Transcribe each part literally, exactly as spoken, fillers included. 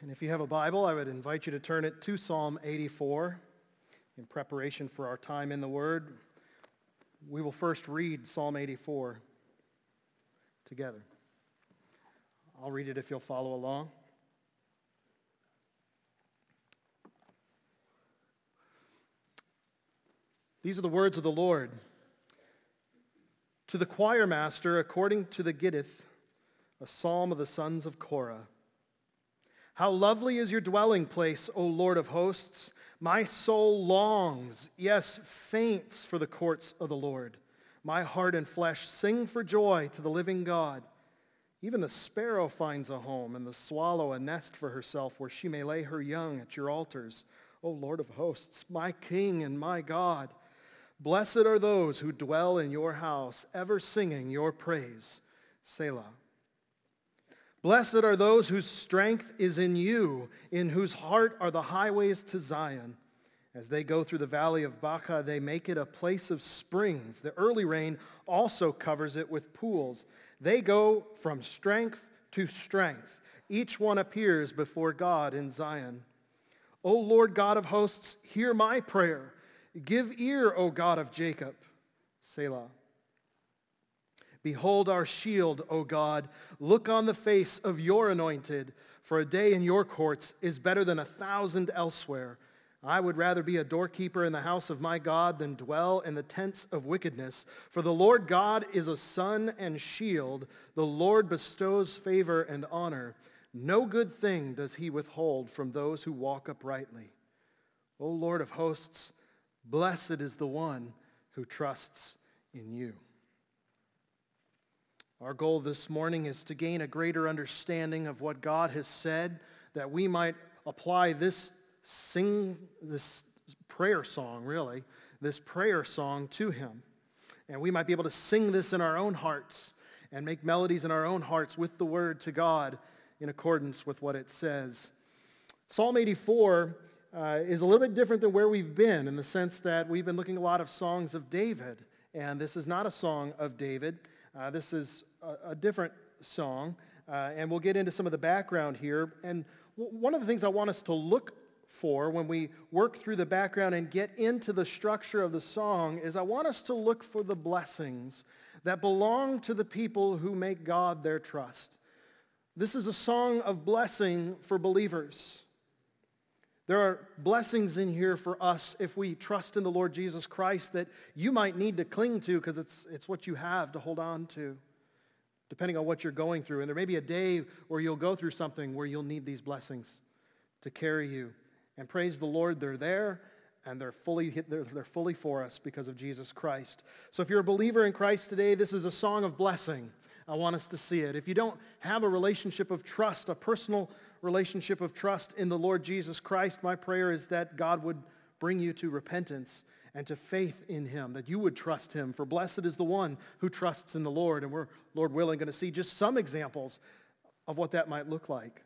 And if you have a Bible, I would invite you to turn it to Psalm eighty-four in preparation for our time in the Word. We will first read Psalm eighty-four together. I'll read it if you'll follow along. These are the words of the Lord. To the choir master, according to the Gittith, a psalm of the sons of Korah. How lovely is your dwelling place, O Lord of hosts! My soul longs, yes, faints for the courts of the Lord. My heart and flesh sing for joy to the living God. Even the sparrow finds a home, and the swallow a nest for herself, where she may lay her young at your altars, O Lord of hosts, my King and my God. Blessed are those who dwell in your house, ever singing your praise. Selah. Blessed are those whose strength is in you, in whose heart are the highways to Zion. As they go through the valley of Baca, they make it a place of springs. The early rain also covers it with pools. They go from strength to strength. Each one appears before God in Zion. O Lord God of hosts, hear my prayer. Give ear, O God of Jacob. Selah. Behold our shield, O God. Look on the face of your anointed. For a day in your courts is better than a thousand elsewhere. I would rather be a doorkeeper in the house of my God than dwell in the tents of wickedness. For the Lord God is a sun and shield. The Lord bestows favor and honor. No good thing does he withhold from those who walk uprightly. O Lord of hosts, blessed is the one who trusts in you. Our goal this morning is to gain a greater understanding of what God has said, that we might apply this sing, this prayer song, really, this prayer song to him. And we might be able to sing this in our own hearts and make melodies in our own hearts with the word to God in accordance with what it says. Psalm eighty-four uh, is a little bit different than where we've been in the sense that we've been looking at a lot of songs of David. And this is not a song of David. Uh, this is a, a different song, uh, and we'll get into some of the background here. And w- one of the things I want us to look for when we work through the background and get into the structure of the song is I want us to look for the blessings that belong to the people who make God their trust. This is a song of blessing for believers. There are blessings in here for us if we trust in the Lord Jesus Christ that you might need to cling to because it's, it's what you have to hold on to, depending on what you're going through. And there may be a day where you'll go through something where you'll need these blessings to carry you. And praise the Lord, they're there, and they're fully, they're, they're fully for us because of Jesus Christ. So if you're a believer in Christ today, this is a song of blessing. I want us to see it. If you don't have a relationship of trust, a personal relationship of trust in the Lord Jesus Christ, my prayer is that God would bring you to repentance and to faith in him, that you would trust him. For blessed is the one who trusts in the Lord. And we're, Lord willing, going to see just some examples of what that might look like.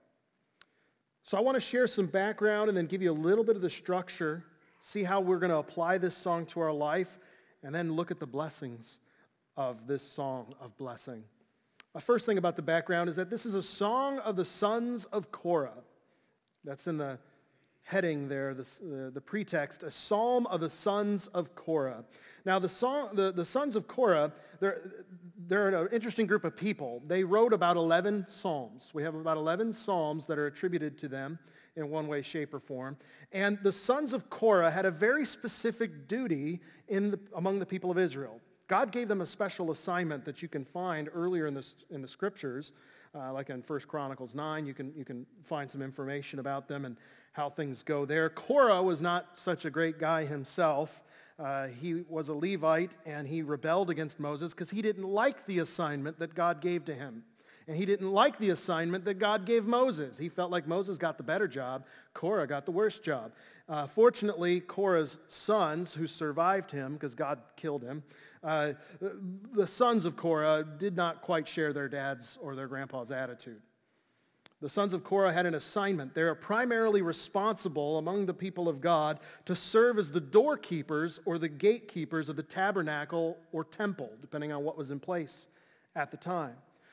So I want to share some background and then give you a little bit of the structure, see how we're going to apply this song to our life, and then look at the blessings of this song of blessing. The first thing about the background is that this is a song of the sons of Korah. That's in the heading there, the, uh, the pretext, a psalm of the sons of Korah. Now, the, song, the, the sons of Korah, they're, they're an interesting group of people. They wrote about eleven psalms. We have about eleven psalms that are attributed to them in one way, shape, or form. And the sons of Korah had a very specific duty in the, among the people of Israel. God gave them a special assignment that you can find earlier in the, in the scriptures, uh, like in First Chronicles nine. You can, you can find some information about them and how things go there. Korah was not such a great guy himself. Uh, he was a Levite, and he rebelled against Moses because he didn't like the assignment that God gave to him. And he didn't like the assignment that God gave Moses. He felt like Moses got the better job. Korah got the worst job. Uh, fortunately, Korah's sons, who survived him because God killed him, Uh, the sons of Korah did not quite share their dad's or their grandpa's attitude. The sons of Korah had an assignment. They are primarily responsible among the people of God to serve as the doorkeepers or the gatekeepers of the tabernacle or temple, depending on what was in place at the time.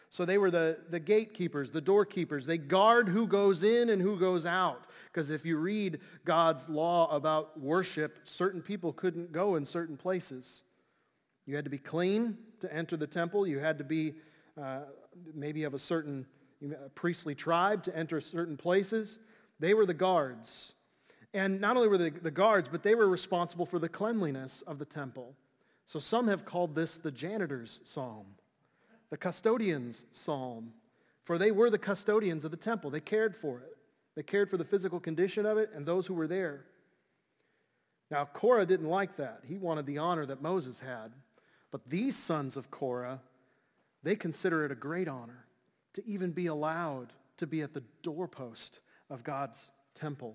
So they were the, the gatekeepers, the doorkeepers. They guard who goes in and who goes out. Because if you read God's law about worship, certain people couldn't go in certain places. You had to be clean to enter the temple. You had to be uh, maybe of a certain a priestly tribe to enter certain places. They were the guards. And not only were they the guards, but they were responsible for the cleanliness of the temple. So some have called this the janitor's psalm, the custodian's psalm, for they were the custodians of the temple. They cared for it. They cared for the physical condition of it and those who were there. Now, Korah didn't like that. He wanted the honor that Moses had. But these sons of Korah, they consider it a great honor to even be allowed to be at the doorpost of God's temple.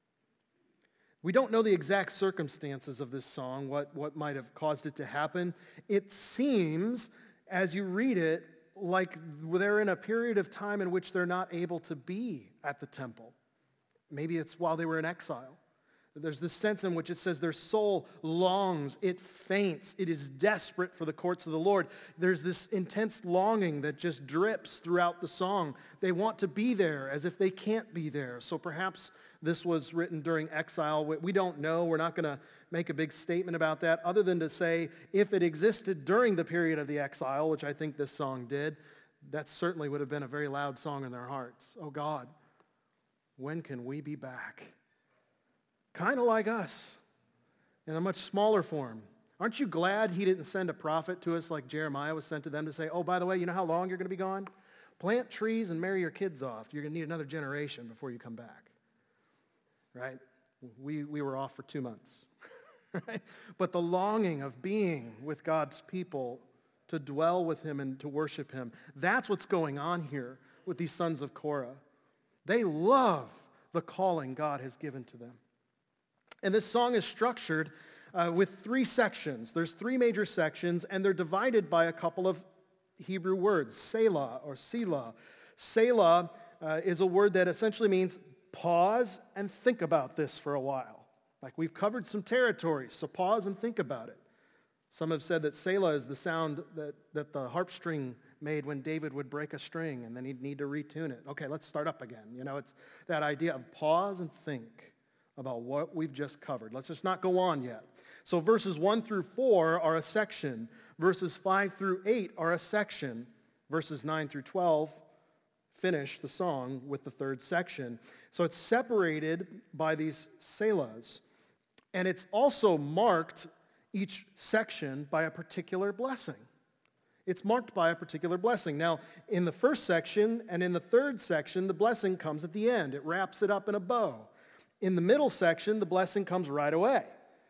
We don't know the exact circumstances of this song, what, what might have caused it to happen. It seems, as you read it, like they're in a period of time in which they're not able to be at the temple. Maybe it's while they were in exile. There's this sense in which it says their soul longs, it faints, it is desperate for the courts of the Lord. There's this intense longing that just drips throughout the song. They want to be there as if they can't be there. So perhaps this was written during exile. We don't know. We're not going to make a big statement about that other than to say if it existed during the period of the exile, which I think this song did, that certainly would have been a very loud song in their hearts. Oh God, when can we be back? Kind of like us, in a much smaller form. Aren't you glad he didn't send a prophet to us like Jeremiah was sent to them to say, oh, by the way, you know how long you're going to be gone? Plant trees and marry your kids off. You're going to need another generation before you come back. Right? We, we were off for two months. Right? But the longing of being with God's people, to dwell with him and to worship him, that's what's going on here with these sons of Korah. They love the calling God has given to them. And this song is structured uh, with three sections. There's three major sections, and they're divided by a couple of Hebrew words, Selah or Selah. Selah uh, is a word that essentially means pause and think about this for a while. Like we've covered some territories, so pause and think about it. Some have said that Selah is the sound that, that the harp string made when David would break a string, and then he'd need to retune it. Okay, let's start up again. You know, it's that idea of pause and think about what we've just covered. Let's just not go on yet. So verses one through four are a section. Verses five through eight are a section. Verses nine through twelve finish the song with the third section. So it's separated by these selahs. And it's also marked, each section, by a particular blessing. It's marked by a particular blessing. Now, in the first section and in the third section, the blessing comes at the end. It wraps it up in a bow. In the middle section, the blessing comes right away.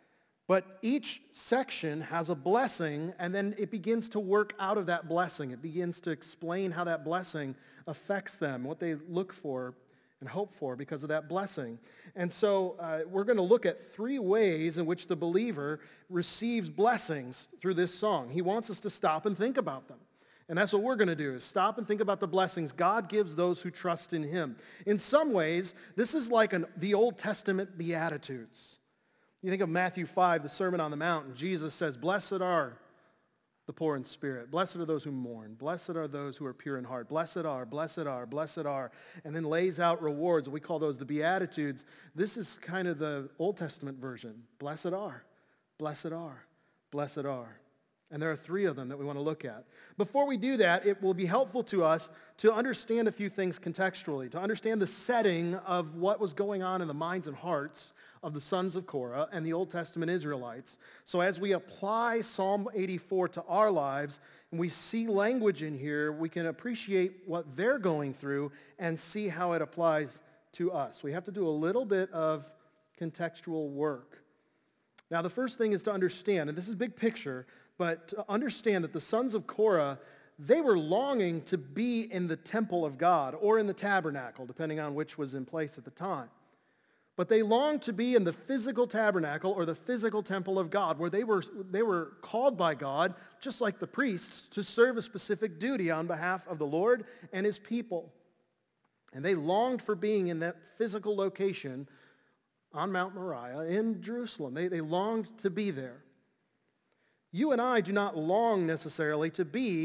But each section has a blessing, and then it begins to work out of that blessing. It begins to explain how that blessing affects them, what they look for and hope for because of that blessing. And so uh, we're going to look at three ways in which the believer receives blessings through this song. He wants us to stop and think about them. And that's what we're going to do, is stop and think about the blessings God gives those who trust in him. In some ways, this is like an, the Old Testament Beatitudes. You think of Matthew five, the Sermon on the Mount, and Jesus says, blessed are the poor in spirit. Blessed are those who mourn. Blessed are those who are pure in heart. Blessed are, blessed are, blessed are. And then lays out rewards. We call those the Beatitudes. This is kind of the Old Testament version. Blessed are, blessed are, blessed are. And there are three of them that we want to look at. Before we do that, it will be helpful to us to understand a few things contextually, to understand the setting of what was going on in the minds and hearts of the sons of Korah and the Old Testament Israelites. So as we apply Psalm eighty-four to our lives, and we see language in here, we can appreciate what they're going through and see how it applies to us. We have to do a little bit of contextual work. Now, the first thing is to understand, and this is big picture, but to understand that the sons of Korah, they were longing to be in the temple of God or in the tabernacle, depending on which was in place at the time. But they longed to be in the physical tabernacle or the physical temple of God, where they were, they were called by God, just like the priests, to serve a specific duty on behalf of the Lord and his people. And they longed for being in that physical location on Mount Moriah in Jerusalem. They, they longed to be there. You and I do not long necessarily to be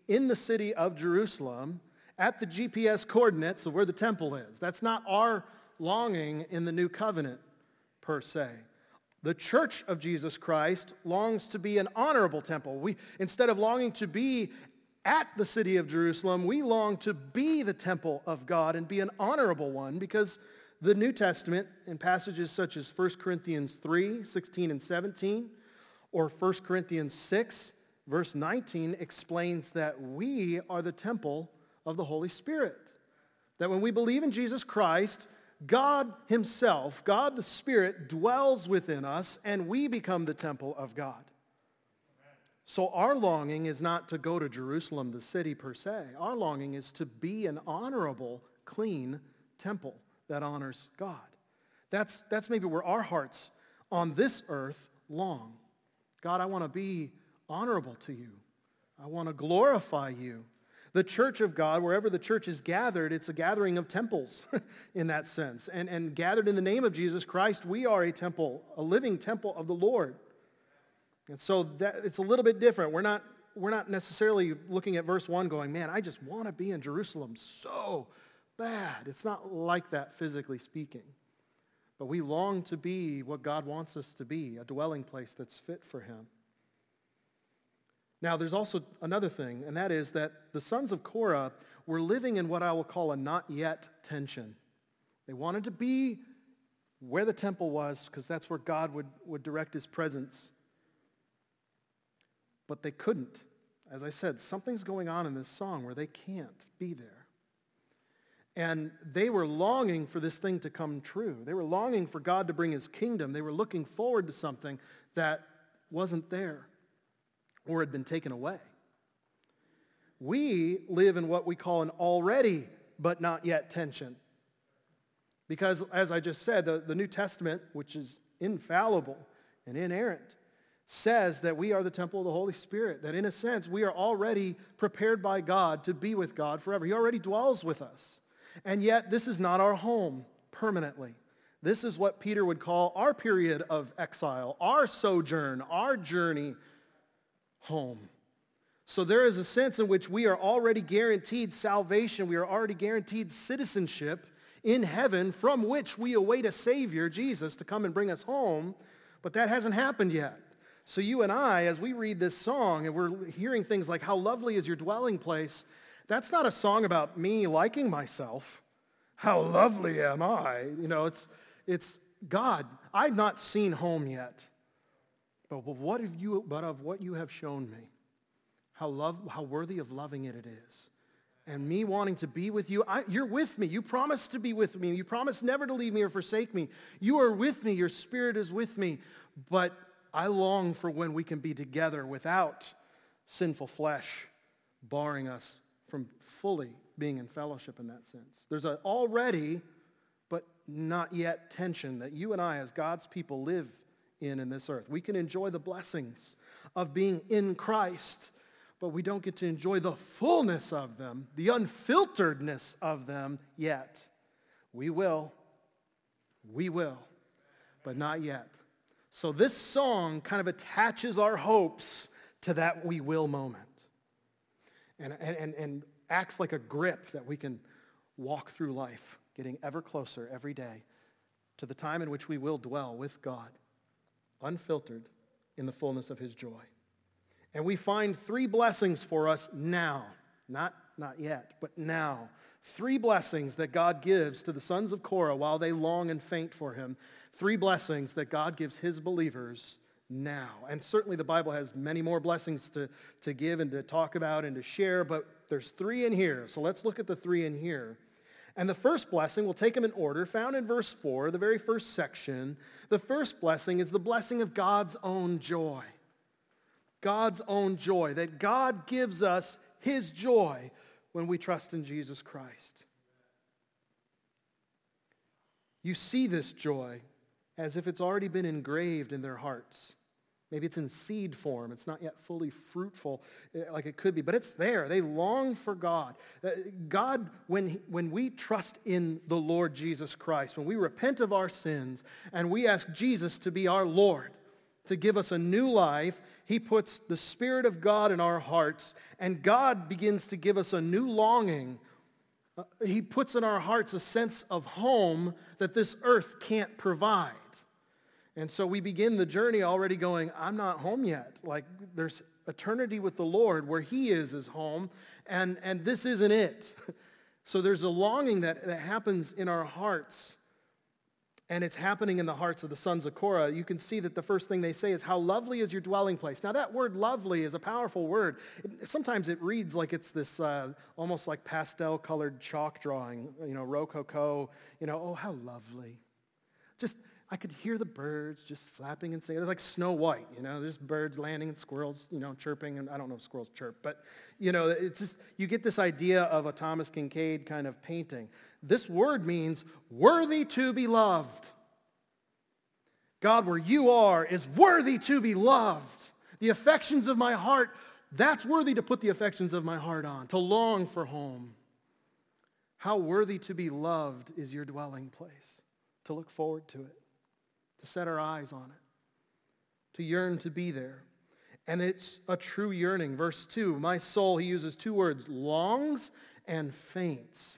in the city of Jerusalem at the G P S coordinates of where the temple is. That's not our longing in the new covenant per se. The church of Jesus Christ longs to be an honorable temple. We, instead of longing to be at the city of Jerusalem, we long to be the temple of God and be an honorable one, because the New Testament, in passages such as First Corinthians three, sixteen and seventeen, or First Corinthians six, verse nineteen, explains that we are the temple of the Holy Spirit. That when we believe in Jesus Christ, God himself, God the Spirit, dwells within us, and we become the temple of God. So our longing is not to go to Jerusalem, the city per se. Our longing is to be an honorable, clean temple that honors God. That's, that's maybe where our hearts on this earth long. God, I want to be honorable to you. I want to glorify you. The church of God, wherever the church is gathered, it's a gathering of temples in that sense. And, and gathered in the name of Jesus Christ, we are a temple, a living temple of the Lord. And so that, it's a little bit different. We're not, we're not necessarily looking at verse one going, man, I just want to be in Jerusalem so bad. It's not like that physically speaking. But we long to be what God wants us to be, a dwelling place that's fit for him. Now, there's also another thing, and that is that the sons of Korah were living in what I will call a not yet tension. They wanted to be where the temple was, because that's where God would, would direct his presence. But they couldn't. As I said, something's going on in this song where they can't be there. And they were longing for this thing to come true. They were longing for God to bring his kingdom. They were looking forward to something that wasn't there or had been taken away. We live in what we call an already but not yet tension. Because, as I just said, the, the New Testament, which is infallible and inerrant, says that we are the temple of the Holy Spirit, that in a sense we are already prepared by God to be with God forever. He already dwells with us. And yet this is not our home permanently. This is what Peter would call our period of exile, our sojourn, our journey home. So there is a sense in which we are already guaranteed salvation. We are already guaranteed citizenship in heaven, from which we await a Savior, Jesus, to come and bring us home. But that hasn't happened yet. So you and I, as we read this song and we're hearing things like, how lovely is your dwelling place, that's not a song about me liking myself. How lovely am I? You know, it's, it's God, I've not seen home yet. But what have you, but of what you have shown me, how love, how worthy of loving it it is. And me wanting to be with you, I, you're with me. You promised to be with me. You promised never to leave me or forsake me. You are with me. Your Spirit is with me. But I long for when we can be together without sinful flesh barring us from fully being in fellowship in that sense. There's an already but not yet tension that you and I as God's people live in in this earth. We can enjoy the blessings of being in Christ, but we don't get to enjoy the fullness of them, the unfilteredness of them yet. We will. We will, but not yet. So this song kind of attaches our hopes to that we will moment and, and, and acts like a grip that we can walk through life, getting ever closer every day to the time in which we will dwell with God, unfiltered in the fullness of his joy. And we find three blessings for us now, not, not yet, but now. Three blessings that God gives to the sons of Korah while they long and faint for him. Three blessings that God gives his believers now. And certainly the Bible has many more blessings to, to give and to talk about and to share, but there's three in here. So let's look at the three in here. And the first blessing, we'll take them in order, found in verse four, the very first section. The first blessing is the blessing of God's own joy. God's own joy, that God gives us his joy when we trust in Jesus Christ. You see this joy as if it's already been engraved in their hearts. Maybe it's in seed form. It's not yet fully fruitful like it could be, but it's there. They long for God. God, when, when we trust in the Lord Jesus Christ, when we repent of our sins and we ask Jesus to be our Lord, to give us a new life. He puts the Spirit of God in our hearts, and God begins to give us a new longing. Uh, he puts in our hearts a sense of home that this earth can't provide. And so we begin the journey already going, I'm not home yet. Like, there's eternity with the Lord where he is his home, and, and this isn't it. So there's a longing that, that happens in our hearts, and it's happening in the hearts of the sons of Korah. You can see that the first thing they say is, how lovely is your dwelling place. Now that word lovely is a powerful word. It, sometimes it reads like it's this uh, almost like pastel-colored chalk drawing, you know, rococo, you know, oh, how lovely. Just, I could hear the birds just flapping and singing. It's like Snow White, you know, there's birds landing and squirrels, you know, chirping. And I don't know if squirrels chirp, but, you know, it's just, you get this idea of a Thomas Kinkade kind of painting. This word means worthy to be loved. God, where you are, is worthy to be loved. The affections of my heart, that's worthy to put the affections of my heart on, to long for home. How worthy to be loved is your dwelling place, to look forward to it, to set our eyes on it, to yearn to be there. And it's a true yearning. Verse two, my soul, he uses two words, longs and faints.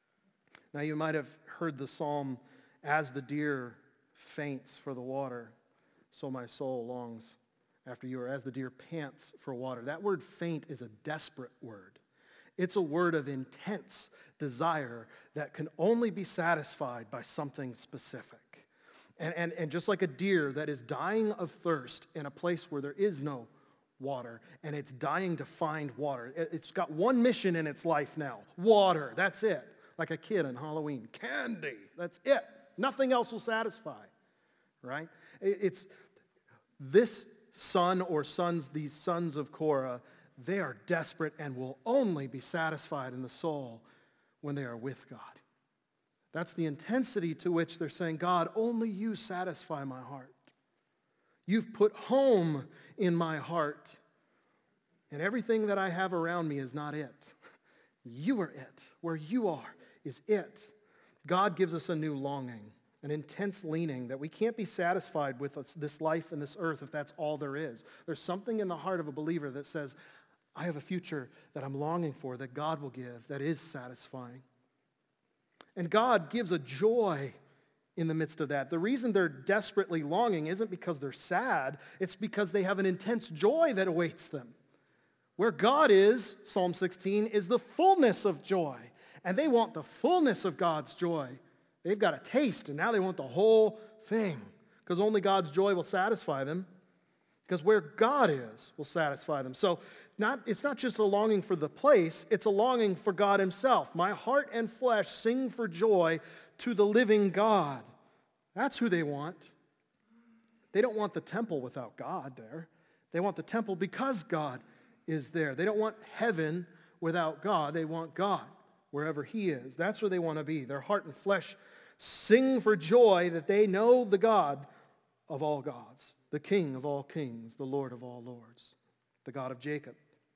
Now you might have heard the psalm, as the deer faints for the water, so my soul longs after you, or as the deer pants for water. That word faint is a desperate word. It's a word of intense desire that can only be satisfied by something specific. And, and, and just like a deer that is dying of thirst in a place where there is no water, and it's dying to find water. It's got one mission in its life now, water, that's it. Like a kid on Halloween, candy, that's it. Nothing else will satisfy, right? It's this son or sons, these sons of Korah, they are desperate and will only be satisfied in the soul when they are with God. That's the intensity to which they're saying, God, only you satisfy my heart. You've put home in my heart, and everything that I have around me is not it. You are it. Where you are is it. God gives us a new longing, an intense leaning that we can't be satisfied with this life and this earth if that's all there is. There's something in the heart of a believer that says, I have a future that I'm longing for, that God will give, that is satisfying. And God gives a joy in the midst of that. The reason they're desperately longing isn't because they're sad. It's because they have an intense joy that awaits them. Where God is, Psalm sixteen, is the fullness of joy. And they want the fullness of God's joy. They've got a taste, and now they want the whole thing. Because only God's joy will satisfy them. Because where God is will satisfy them. So not, it's not just a longing for the place, it's a longing for God himself. My heart and flesh sing for joy to the living God. That's who they want. They don't want the temple without God there. They want the temple because God is there. They don't want heaven without God. They want God wherever he is. That's where they want to be. Their heart and flesh sing for joy that they know the God of all gods, the King of all kings, the Lord of all lords, the God of Jacob,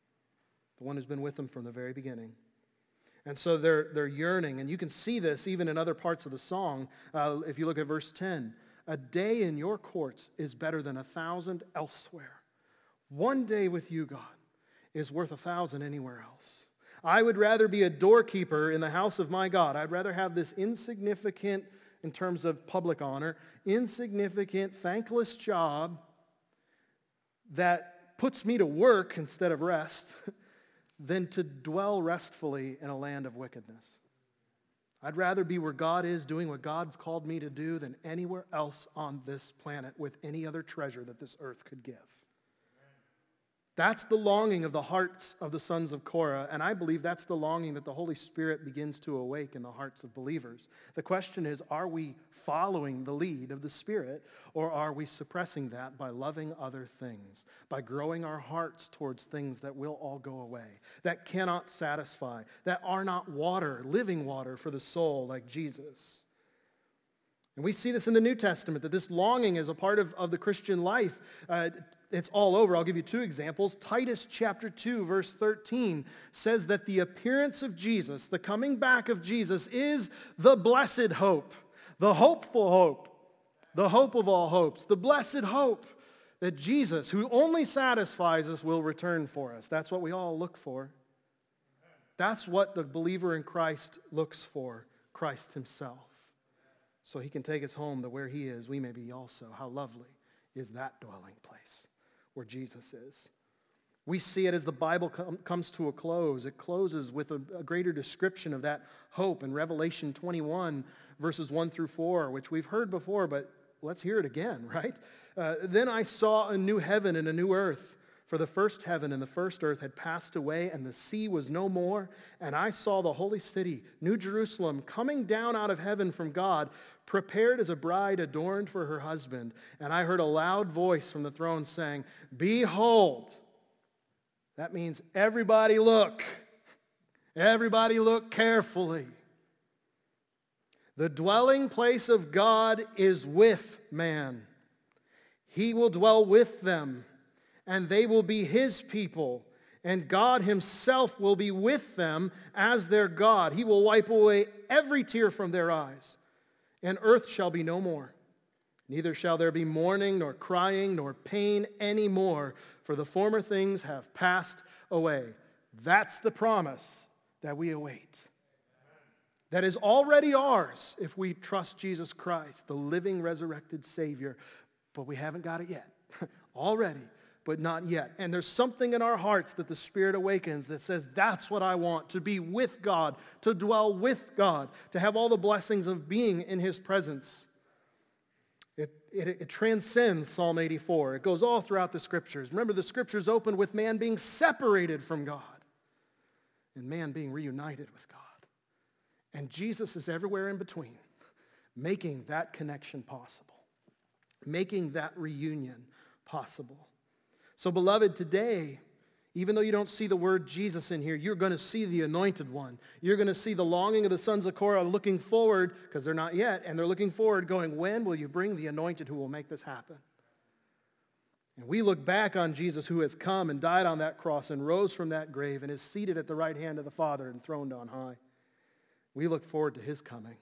the one who's been with them from the very beginning. And so they're, they're yearning, and you can see this even in other parts of the song. Uh, if you look at verse ten, a day in your courts is better than a thousand elsewhere. One day with you, God, is worth a thousand anywhere else. I would rather be a doorkeeper in the house of my God. I'd rather have this insignificant, in terms of public honor, insignificant, thankless job that puts me to work instead of rest than to dwell restfully in a land of wickedness. I'd rather be where God is doing what God's called me to do than anywhere else on this planet with any other treasure that this earth could give. That's the longing of the hearts of the sons of Korah, and I believe that's the longing that the Holy Spirit begins to awake in the hearts of believers. The question is, are we following the lead of the Spirit, or are we suppressing that by loving other things, by growing our hearts towards things that will all go away, that cannot satisfy, that are not water, living water for the soul like Jesus? And we see this in the New Testament, that this longing is a part of, of the Christian life. Uh, it's all over. I'll give you two examples. Titus chapter two, verse thirteen says that the appearance of Jesus, the coming back of Jesus, is the blessed hope, the hopeful hope, the hope of all hopes, the blessed hope that Jesus, who only satisfies us, will return for us. That's what we all look for. That's what the believer in Christ looks for, Christ himself. So he can take us home to where he is, we may be also. How lovely is that dwelling place where Jesus is. We see it as the Bible com- comes to a close. It closes with a, a greater description of that hope in Revelation twenty-one, verses one through four, which we've heard before, but let's hear it again, right? Uh, then I saw a new heaven and a new earth, for the first heaven and the first earth had passed away, and the sea was no more. And I saw the holy city, New Jerusalem, coming down out of heaven from God, prepared as a bride adorned for her husband. And I heard a loud voice from the throne saying, "Behold," that means everybody look. Everybody look carefully. "The dwelling place of God is with man. He will dwell with them, and they will be his people, and God himself will be with them as their God. He will wipe away every tear from their eyes, and earth shall be no more. Neither shall there be mourning, nor crying, nor pain any more, for the former things have passed away." That's the promise that we await. That is already ours if we trust Jesus Christ, the living, resurrected Savior. But we haven't got it yet. Already, but not yet. And there's something in our hearts that the Spirit awakens that says, that's what I want, to be with God, to dwell with God, to have all the blessings of being in his presence. It, it, it transcends Psalm eighty-four. It goes all throughout the Scriptures. Remember, the Scriptures open with man being separated from God and man being reunited with God. And Jesus is everywhere in between, making that connection possible, making that reunion possible. So, beloved, today, even though you don't see the word Jesus in here, you're going to see the anointed one. You're going to see the longing of the sons of Korah looking forward, because they're not yet, and they're looking forward going, when will you bring the anointed who will make this happen? And we look back on Jesus, who has come and died on that cross and rose from that grave and is seated at the right hand of the Father and throned on high. We look forward to his coming.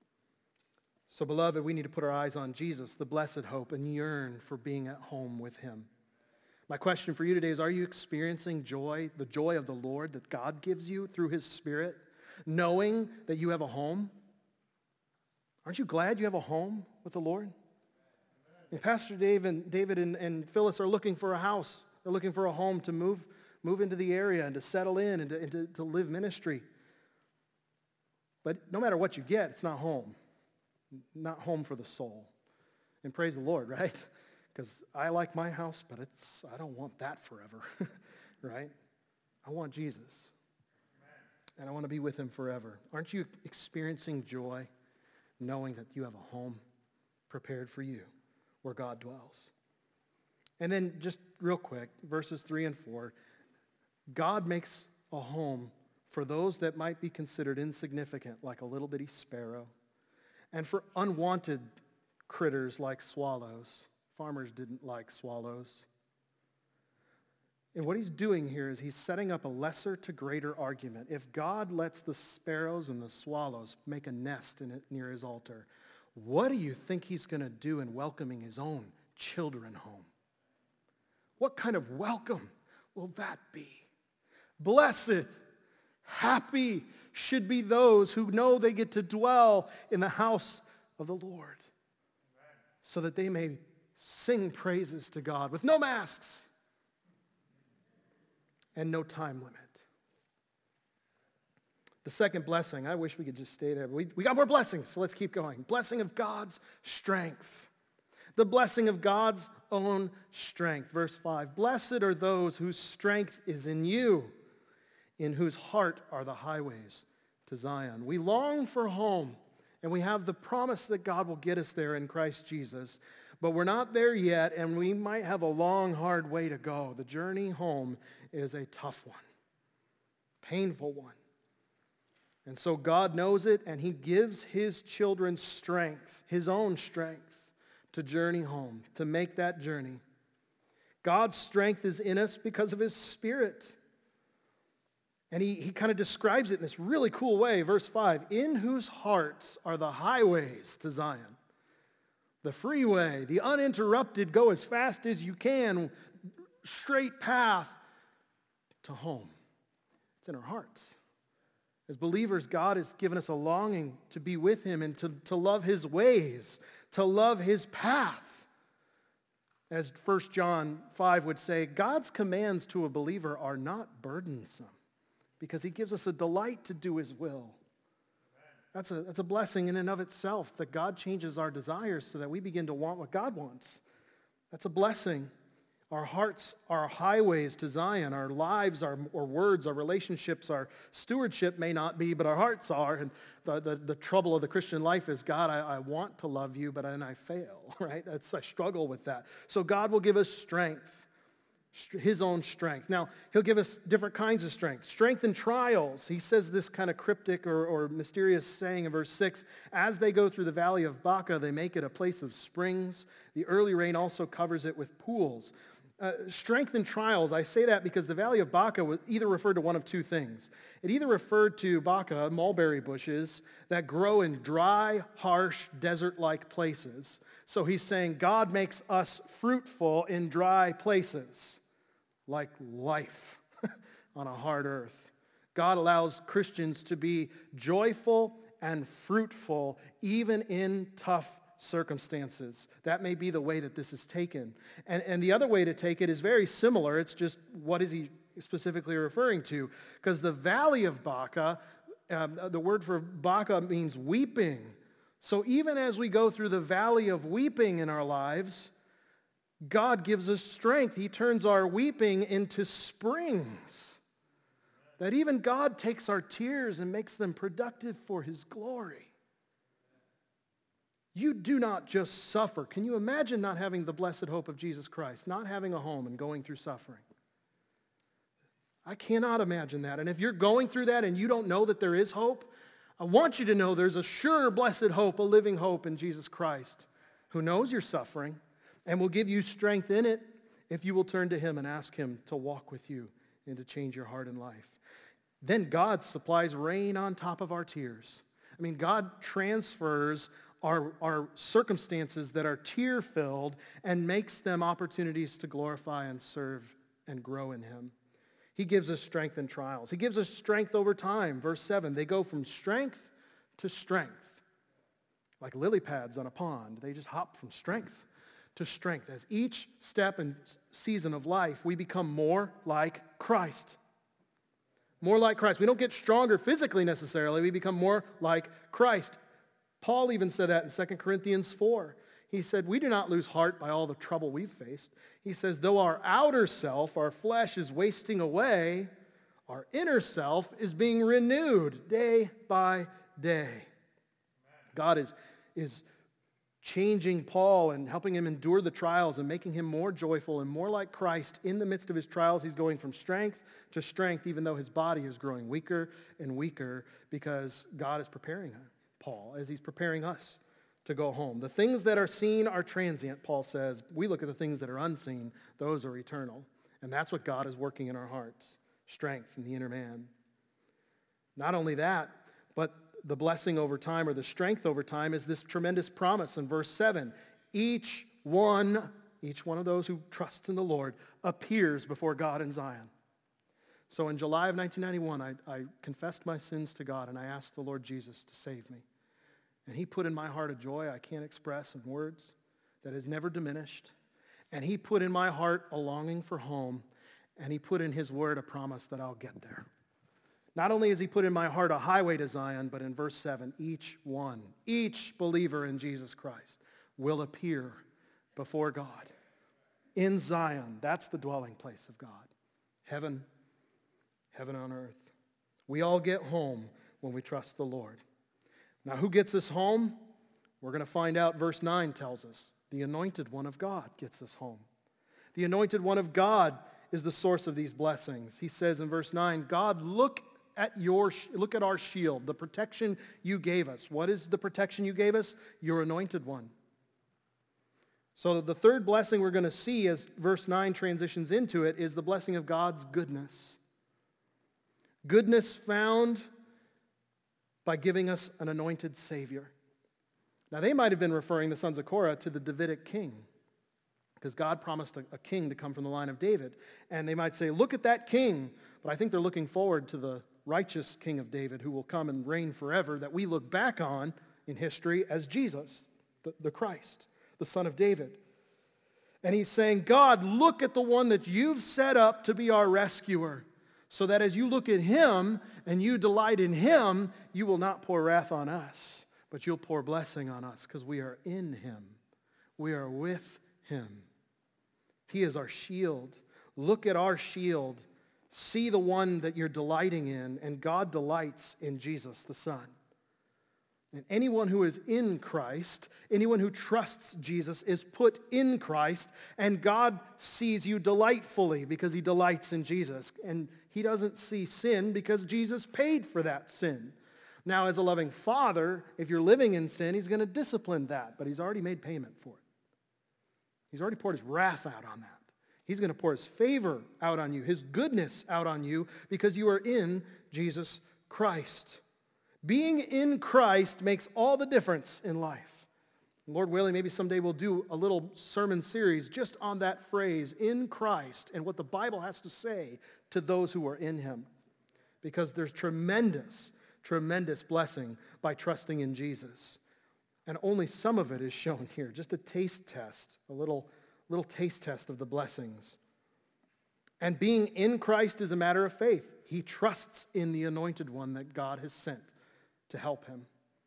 So, beloved, we need to put our eyes on Jesus, the blessed hope, and yearn for being at home with him. My question for you today is, are you experiencing joy, the joy of the Lord that God gives you through his Spirit, knowing that you have a home? Aren't you glad you have a home with the Lord? And Pastor Dave and David and, and Phyllis are looking for a house. They're looking for a home to move, move into the area and to settle in and, to, and to, to live ministry. But no matter what you get, it's not home. Not home for the soul. And praise the Lord, right? Because I like my house, but it's I don't want that forever, right? I want Jesus. And I want to be with him forever. Aren't you experiencing joy knowing that you have a home prepared for you where God dwells? And then just real quick, verses three and four, God makes a home for those that might be considered insignificant, like a little bitty sparrow, and for unwanted critters like swallows. Farmers didn't like swallows. And what he's doing here is he's setting up a lesser to greater argument. If God lets the sparrows and the swallows make a nest in it near his altar, what do you think he's going to do in welcoming his own children home? What kind of welcome will that be? Blessed, happy should be those who know they get to dwell in the house of the Lord, so that they may sing praises to God with no masks and no time limit. The second blessing, I wish we could just stay there, but we, we got more blessings, so let's keep going. Blessing of God's strength. The blessing of God's own strength. Verse five, blessed are those whose strength is in you, in whose heart are the highways to Zion. We long for home, and we have the promise that God will get us there in Christ Jesus. But we're not there yet, and we might have a long, hard way to go. The journey home is a tough one, painful one. And so God knows it, and he gives his children strength, his own strength, to journey home, to make that journey. God's strength is in us because of his Spirit. And he, he kind of describes it in this really cool way. Verse five, in whose hearts are the highways to Zion. The freeway, the uninterrupted, go as fast as you can, straight path to home. It's in our hearts. As believers, God has given us a longing to be with him and to, to love his ways, to love his path. As First John five would say, God's commands to a believer are not burdensome because he gives us a delight to do his will. That's a, that's a blessing in and of itself, that God changes our desires so that we begin to want what God wants. That's a blessing. Our hearts are highways to Zion. Our lives, our, our words, our relationships, our stewardship may not be, but our hearts are. And the, the, the trouble of the Christian life is, God, I, I want to love you, but then I fail, right? That's, I struggle with that. So God will give us strength, his own strength. Now, he'll give us different kinds of strength. Strength in trials. He says this kind of cryptic or, or mysterious saying in verse six, as they go through the valley of Baca, they make it a place of springs. The early rain also covers it with pools. Uh, strength in trials, I say that because the valley of Baca was either referred to one of two things. It either referred to Baca, mulberry bushes, that grow in dry, harsh, desert-like places. So he's saying God makes us fruitful in dry places, like life on a hard earth. God allows Christians to be joyful and fruitful even in tough circumstances. That may be the way that this is taken. And, and the other way to take it is very similar. It's just, what is he specifically referring to? Because the valley of Baca, um, the word for Baca means weeping. So even as we go through the valley of weeping in our lives, God gives us strength. He turns our weeping into springs. That even God takes our tears and makes them productive for his glory. You do not just suffer. Can you imagine not having the blessed hope of Jesus Christ, not having a home and going through suffering? I cannot imagine that. And if you're going through that and you don't know that there is hope, I want you to know there's a sure blessed hope, a living hope in Jesus Christ, who knows you're suffering and will give you strength in it if you will turn to him and ask him to walk with you and to change your heart and life. Then God supplies rain on top of our tears. I mean, God transfers Our, our circumstances that are tear-filled and makes them opportunities to glorify and serve and grow in him. He gives us strength in trials. He gives us strength over time. Verse seven, they go from strength to strength. Like lily pads on a pond. They just hop from strength to strength. As each step and season of life, we become more like Christ. More like Christ. We don't get stronger physically necessarily. We become more like Christ. Paul even said that in Second Corinthians four. He said, we do not lose heart by all the trouble we've faced. He says, though our outer self, our flesh, is wasting away, our inner self is being renewed day by day. God is, is changing Paul and helping him endure the trials and making him more joyful and more like Christ. In the midst of his trials, he's going from strength to strength, even though his body is growing weaker and weaker, because God is preparing him. Paul, as he's preparing us to go home. The things that are seen are transient, Paul says. We look at the things that are unseen. Those are eternal. And that's what God is working in our hearts. Strength in the inner man. Not only that, but the blessing over time, or the strength over time, is this tremendous promise in verse seven. Each one, each one of those who trusts in the Lord appears before God in Zion. So in July of nineteen ninety-one, I, I confessed my sins to God and I asked the Lord Jesus to save me. And he put in my heart a joy I can't express in words that has never diminished. And he put in my heart a longing for home. And he put in his word a promise that I'll get there. Not only has he put in my heart a highway to Zion, but in verse seven, each one, each believer in Jesus Christ will appear before God. In Zion, that's the dwelling place of God. Heaven, heaven on earth. We all get home when we trust the Lord. Now, who gets us home? We're going to find out. Verse nine tells us. The anointed one of God gets us home. The anointed one of God is the source of these blessings. He says in verse nine, God, look at your look at our shield, the protection you gave us. What is the protection you gave us? Your anointed one. So the third blessing we're going to see as verse nine transitions into it is the blessing of God's goodness. Goodness found by giving us an anointed Savior. Now, they might have been referring, the sons of Korah, to the Davidic king, because God promised a, a king to come from the line of David. And they might say, look at that king. But I think they're looking forward to the righteous king of David who will come and reign forever, that we look back on in history as Jesus, the, the Christ, the Son of David. And he's saying, God, look at the one that you've set up to be our rescuer, so that as you look at him and you delight in him, you will not pour wrath on us, but you'll pour blessing on us because we are in him. We are with him. He is our shield. Look at our shield. See the one that you're delighting in, and God delights in Jesus, the Son. And anyone who is in Christ, anyone who trusts Jesus is put in Christ, and God sees you delightfully because he delights in Jesus. And he doesn't see sin because Jesus paid for that sin. Now, as a loving father, if you're living in sin, he's going to discipline that, but he's already made payment for it. He's already poured his wrath out on that. He's going to pour his favor out on you, his goodness out on you, because you are in Jesus Christ. Being in Christ makes all the difference in life. Lord willing, maybe someday we'll do a little sermon series just on that phrase, in Christ, and what the Bible has to say to those who are in him. Because there's tremendous, tremendous blessing by trusting in Jesus. And only some of it is shown here, just a taste test, a little little taste test of the blessings. And being in Christ is a matter of faith. He trusts in the anointed one that God has sent to help him.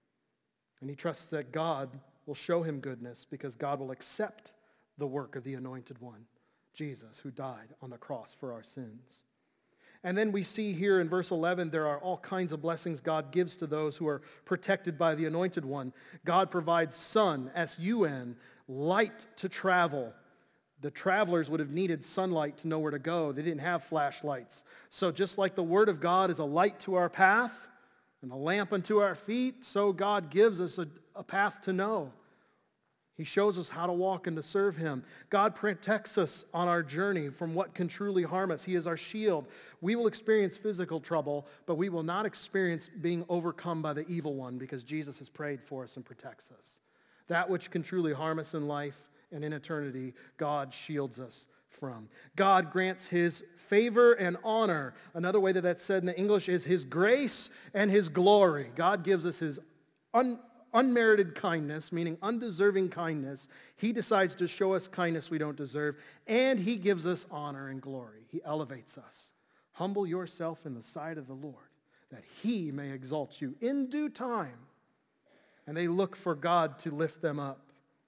And he trusts that God will show him goodness because God will accept the work of the anointed one, Jesus, who died on the cross for our sins. And then we see here in verse eleven, there are all kinds of blessings God gives to those who are protected by the anointed one. God provides sun, S U N, light to travel. The travelers would have needed sunlight to know where to go. They didn't have flashlights. So just like the Word of God is a light to our path and a lamp unto our feet, so God gives us a, a path to know. He shows us how to walk and to serve him. God protects us on our journey from what can truly harm us. He is our shield. We will experience physical trouble, but we will not experience being overcome by the evil one because Jesus has prayed for us and protects us. That which can truly harm us in life and in eternity, God shields us from. God grants his favor and honor. Another way that that's said in the English is his grace and his glory. God gives us his un, unmerited kindness, meaning undeserving kindness. He decides to show us kindness we don't deserve, and he gives us honor and glory. He elevates us. Humble yourself in the sight of the Lord, that he may exalt you in due time. And they look for God to lift them up.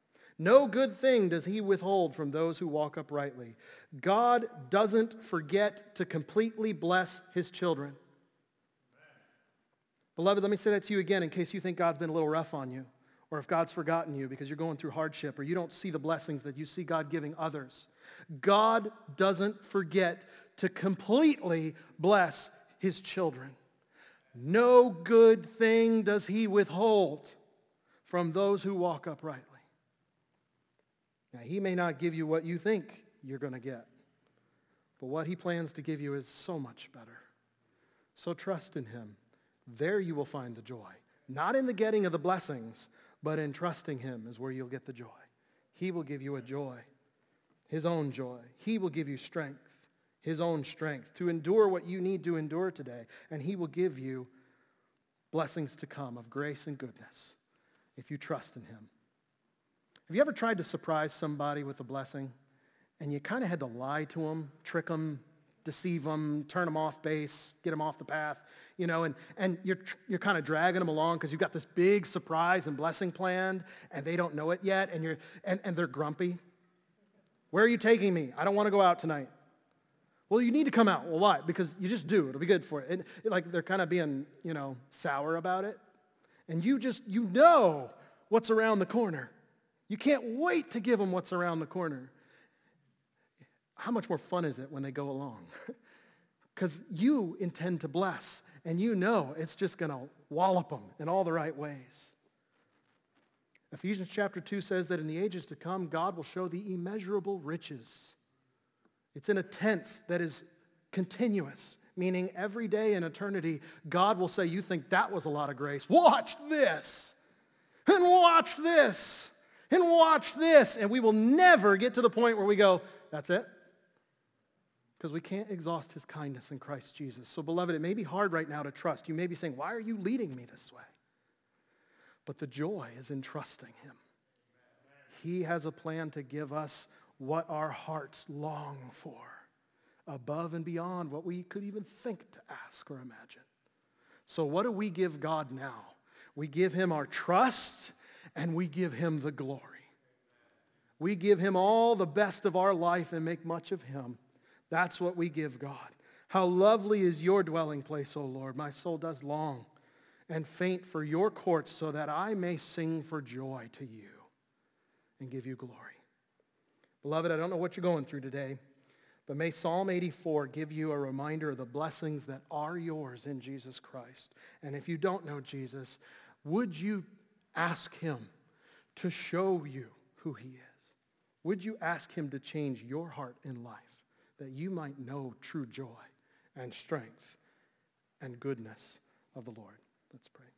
No good thing does he withhold from those who walk uprightly. God doesn't forget to completely bless his children. Beloved, let me say that to you again in case you think God's been a little rough on you, or if God's forgotten you because you're going through hardship, or you don't see the blessings that you see God giving others. God doesn't forget to completely bless his children. No good thing does he withhold from those who walk uprightly. Now, he may not give you what you think you're going to get, but what he plans to give you is so much better. So trust in him. There you will find the joy. Not in the getting of the blessings, but in trusting him is where you'll get the joy. He will give you a joy, his own joy. He will give you strength, his own strength, to endure what you need to endure today. And he will give you blessings to come of grace and goodness if you trust in him. Have you ever tried to surprise somebody with a blessing and you kind of had to lie to them, trick them, deceive them, turn them off base, get them off the path, you know, and, and you're, you're kind of dragging them along because you've got this big surprise and blessing planned and they don't know it yet and, you're, and, and they're grumpy? Where are you taking me? I don't want to go out tonight. Well, you need to come out. Well, why? Because you just do. It'll be good for it. And, like they're kind of being, you know, sour about it. And you just, you know what's around the corner. You can't wait to give them what's around the corner. How much more fun is it when they go along? Because you intend to bless, and you know it's just going to wallop them in all the right ways. Ephesians chapter two says that in the ages to come, God will show the immeasurable riches. It's in a tense that is continuous, meaning every day in eternity, God will say, you think that was a lot of grace? Watch this. And watch this. And watch this. And we will never get to the point where we go, that's it. Because we can't exhaust his kindness in Christ Jesus. So beloved, it may be hard right now to trust. You may be saying, why are you leading me this way? But the joy is in trusting him. He has a plan to give us what our hearts long for, above and beyond what we could even think to ask or imagine. So what do we give God now? We give him our trust and we give him the glory. We give him all the best of our life and make much of him. That's what we give God. How lovely is your dwelling place, O Lord. My soul does long and faint for your courts so that I may sing for joy to you and give you glory. Beloved, I don't know what you're going through today, but may Psalm eighty-four give you a reminder of the blessings that are yours in Jesus Christ. And if you don't know Jesus, would you ask him to show you who he is? Would you ask him to change your heart in life, that you might know true joy and strength and goodness of the Lord? Let's pray.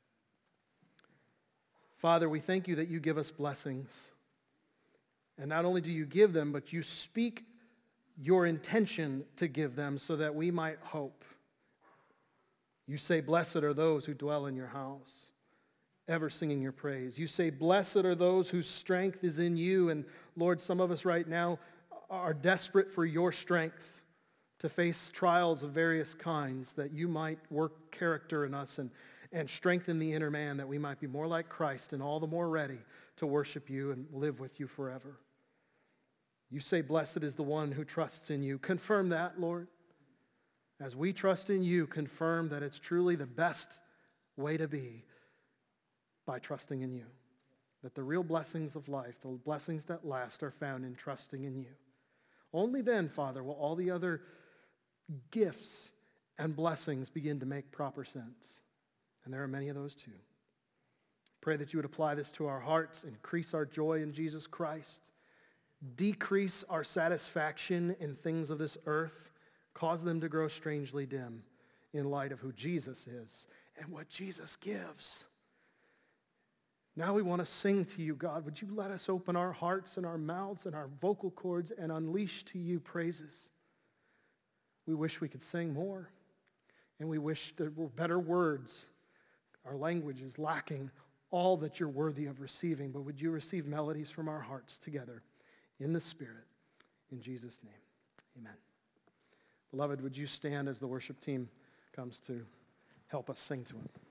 Father, we thank you that you give us blessings. And not only do you give them, but you speak your intention to give them so that we might hope. You say, blessed are those who dwell in your house, ever singing your praise. You say, blessed are those whose strength is in you. And Lord, some of us right now are desperate for your strength to face trials of various kinds, that you might work character in us and, and strengthen the inner man, that we might be more like Christ and all the more ready to worship you and live with you forever. You say, blessed is the one who trusts in you. Confirm that, Lord. As we trust in you, confirm that it's truly the best way to be by trusting in you. That the real blessings of life, the blessings that last, are found in trusting in you. Only then, Father, will all the other gifts and blessings begin to make proper sense. And there are many of those too. Pray that you would apply this to our hearts, increase our joy in Jesus Christ, decrease our satisfaction in things of this earth, cause them to grow strangely dim in light of who Jesus is and what Jesus gives. Now we want to sing to you, God. Would you let us open our hearts and our mouths and our vocal cords and unleash to you praises? We wish we could sing more, and we wish there were better words. Our language is lacking all that you're worthy of receiving, but would you receive melodies from our hearts together in the Spirit? In Jesus' name, amen. Beloved, would you stand as the worship team comes to help us sing to him?